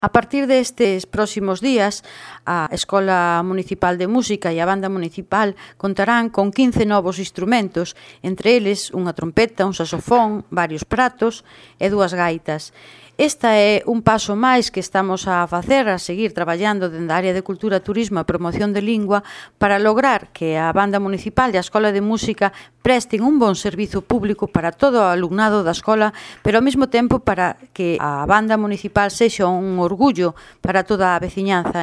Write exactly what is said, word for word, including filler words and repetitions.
A partir destes próximos días, a Escola Municipal de Música e a Banda Municipal contarán con quince novos instrumentos, entre eles unha trompeta, un saxofón, varios pratos e dúas gaitas. Esta é un paso máis que estamos a facer, a seguir traballando dende a área de Cultura, Turismo e Promoción de Lingua para lograr que a Banda Municipal e a Escola de Música presten un bon servizo público para todo o alumnado da escola, pero ao mesmo tempo para que a Banda Municipal sexa un orgullo para toda a veciñanza.